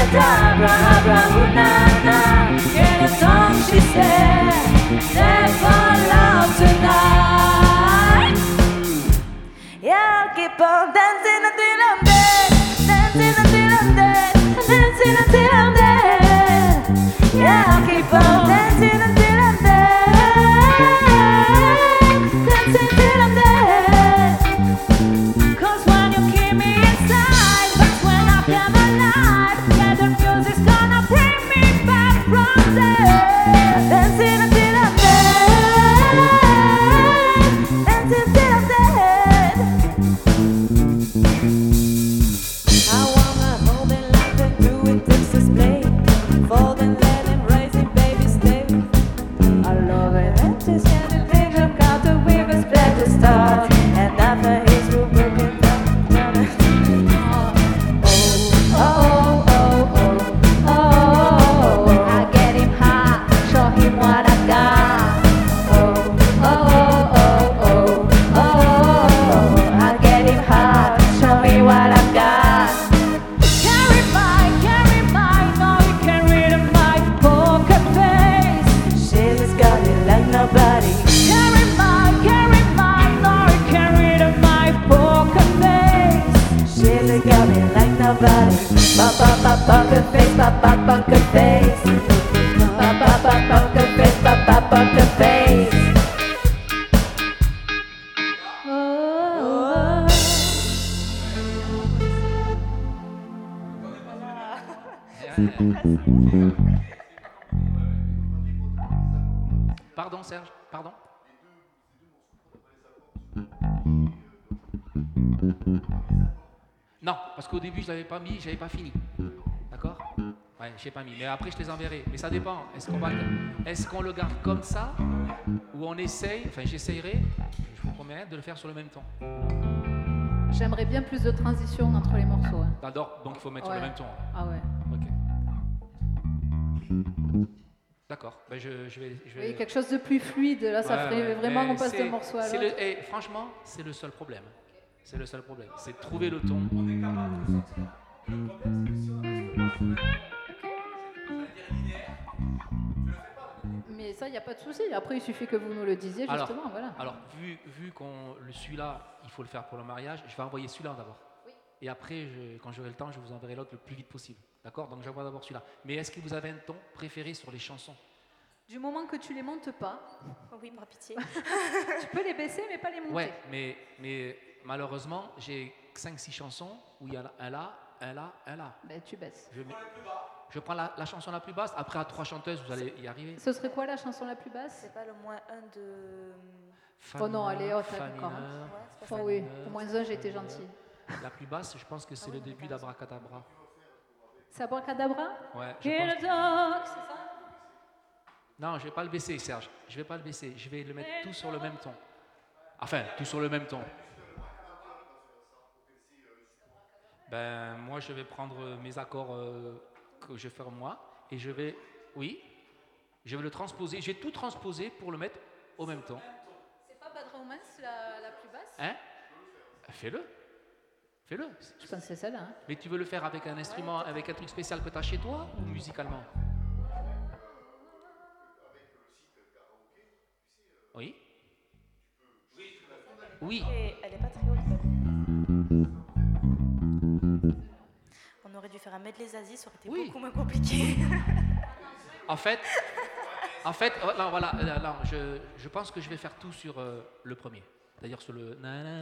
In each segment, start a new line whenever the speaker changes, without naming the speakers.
Abracadabra, ooh-na-na. In a song she said, never love tonight. Yeah, I'll keep on dancing until I'm dead. Dancing until I'm dead. Dancing until I'm dead. Yeah, I'll keep on dancing until I'm dead. Dancing till I'm dead. 'Cause when you keep me inside, that's when I come alive. Yeah, the music's gonna bring me back from there. Dancing until I'm dead. Dancing till I'm dead. I wanna hold it like they do in Texas Play. Fold and let him raise it, baby, stay. I love it. And just getting bigger, got the weavers back to start. And after his room, broken down. Oh, oh, oh, oh, oh. I get him high, show him what I got. Oh, oh, oh, oh, oh. I get him high, show me what I got. Carry my, no, you can't read my poker face. She's got it like nobody. Carry my, no, you can't read my poker face. She's got it like nobody. Poker face, poker face. Poker face, poker face. Oh.
Pardon Serge, pardon. Non, parce qu'au début je l'avais pas mis, j'avais pas fini. D'accord? Ouais, j'ai pas mis. Mais après je les enverrai. Mais ça dépend. Est-ce qu'on le garde comme ça ou on essaye? Enfin, j'essayerai. Je vous promets de le faire sur le même ton.
J'aimerais bien plus de transition entre les morceaux. Hein.
D'accord. Donc il faut mettre sur le même ton.
Ah ouais.
Ok. D'accord. Ben, je vais.
Oui, quelque chose de plus fluide. Là, ça ferait vraiment qu'on passe d'un morceau à l'autre.
Franchement, c'est le seul problème. C'est le seul problème. C'est de trouver le ton.
Mais ça, il n'y a pas de souci. Après, il suffit que vous nous le disiez, justement.
Alors vu qu'on celui-là, il faut le faire pour le mariage, je vais envoyer celui-là d'abord.
Oui.
Et après, quand j'aurai le temps, je vous enverrai l'autre le plus vite possible. D'accord? Donc j'envoie d'abord celui-là. Mais est-ce que vous avez un ton préféré sur les chansons?
Du moment que tu les montes pas.
Oh oui, par pitié.
Tu peux les baisser, mais pas les monter.
Ouais, mais malheureusement, j'ai 5-6 chansons où il y a un là, un là, un là.
Ben, tu baisses.
Je prends la chanson la plus basse. Après, à 3 chanteuses, vous allez y arriver.
Ce serait quoi la chanson la plus basse?
C'est pas le moins 1 de...
Oh non, elle est haute,
Fa
encore.
mineur,
Oh oui, au moins un, j'ai été gentil.
La plus basse, je pense que c'est le début d'Abracadabra.
C'est Abracadabra?
Ouais,
Hear the dog, c'est ça?
Non, je vais pas le baisser, Serge. Je vais pas le baisser. Je vais le mettre tout sur le même ton. Enfin, tout sur le même ton. Ben, moi, je vais prendre mes accords que je vais faire moi et je vais, je vais le transposer. Je vais tout transposer pour le mettre au même ton.
C'est pas Bad Romance la plus basse?
Hein? Fais-le. Fais-le.
Je pense que c'est celle-là. Hein.
Mais tu veux le faire avec un instrument, avec un truc spécial que tu as chez toi ou musicalement? Oui. Oui.
Et elle est pas très haute. On aurait dû faire un medley Zazie, ça aurait été beaucoup moins compliqué.
En fait, non, voilà, non, je pense que je vais faire tout sur le premier. C'est-à-dire sur le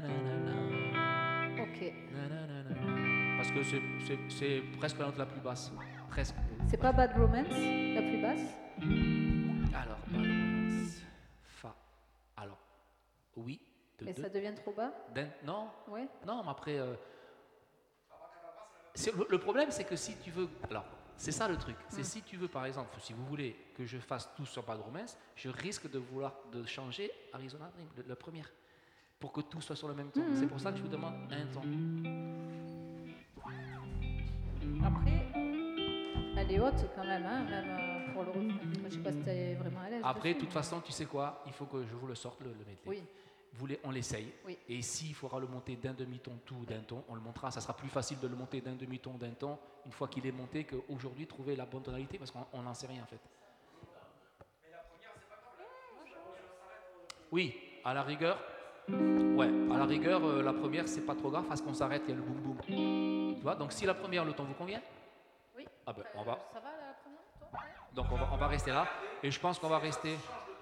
Ok.
Parce que c'est presque la note la plus basse. Presque.
C'est pas Bad Romance la plus basse?
Alors, Bad Romance. Fa. Alors, oui.
Mais ça devient trop bas?
Non.
Ouais.
Non, mais après. Le problème, c'est que si tu veux. Alors, c'est ça le truc. C'est si tu veux, par exemple, si vous voulez que je fasse tout sur Bad Romance, je risque de vouloir changer Arizona Dream, la première, pour que tout soit sur le même ton. C'est pour ça que je vous demande un ton.
Après, elle est haute quand même, hein, même pour le refrain. Je sais pas si t'es vraiment à l'aise.
Après, de
dessus,
toute façon, tu sais quoi? Il faut que je vous le sorte, le medley.
Oui.
on l'essaye.
Oui.
Et s'il faudra le monter d'un demi-ton tout ou d'un ton, on le montera. Ça sera plus facile de le monter d'un demi-ton, d'un ton, une fois qu'il est monté, qu'aujourd'hui trouver la bonne tonalité, parce qu'on n'en sait rien en fait. Oui, à la rigueur, la première, c'est pas trop grave parce qu'on s'arrête, il y a le boum boum. Tu vois, donc si la première, le ton vous convient,
Oui.
ah ben, on va,
Ça va la première, toi?
donc on va rester là. Et je pense qu'on va rester.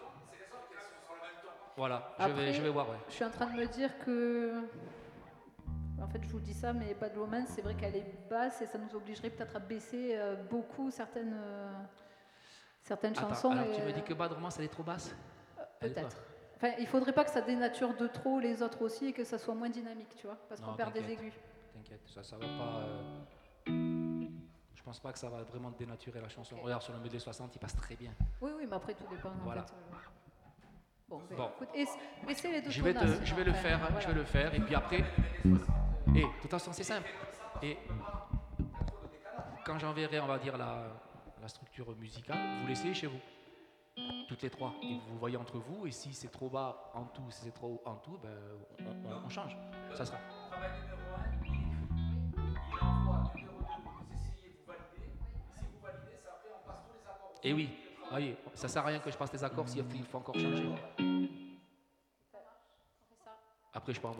Voilà,
Après,
je vais voir, ouais.
Je suis en train de me dire que. En fait, je vous dis ça, mais Bad Romance, c'est vrai qu'elle est basse et ça nous obligerait peut-être à baisser beaucoup certaines
Attends,
chansons.
alors
et,
tu me dis que Bad Romance, elle est trop basse? Elle est
peut-être.
quoi?
Enfin, il faudrait pas que ça dénature de trop les autres aussi et que ça soit moins dynamique, tu vois, parce
Non,
qu'on perd des
t'inquiète.
aigus.
T'inquiète, ça va pas. Je pense pas que ça va vraiment dénaturer la chanson.
Ok.
Regarde, sur le medley 60, il passe très bien.
Oui, mais après tout dépend.
Voilà.
En fait, Bon,
Bon.
écoute, essaie les deux
Je vais,
tonaces,
je vais
sinon,
le faire,
voilà.
je vais le faire, et puis après. Et de toute façon, c'est simple. Et quand j'enverrai, on va dire, la structure musicale, vous l'essayez chez vous. Toutes les trois. Et vous voyez entre vous, et si c'est trop bas en tout, si c'est trop haut en tout, ben, on change. Ça sera.
Travail numéro 1, il envoie numéro 2, vous essayez, vous validez. Si vous validez, ça après on passe tous les accords.
Et oui, voyez, ça sert à rien que je passe les accords s'il faut encore changer. Après, je peux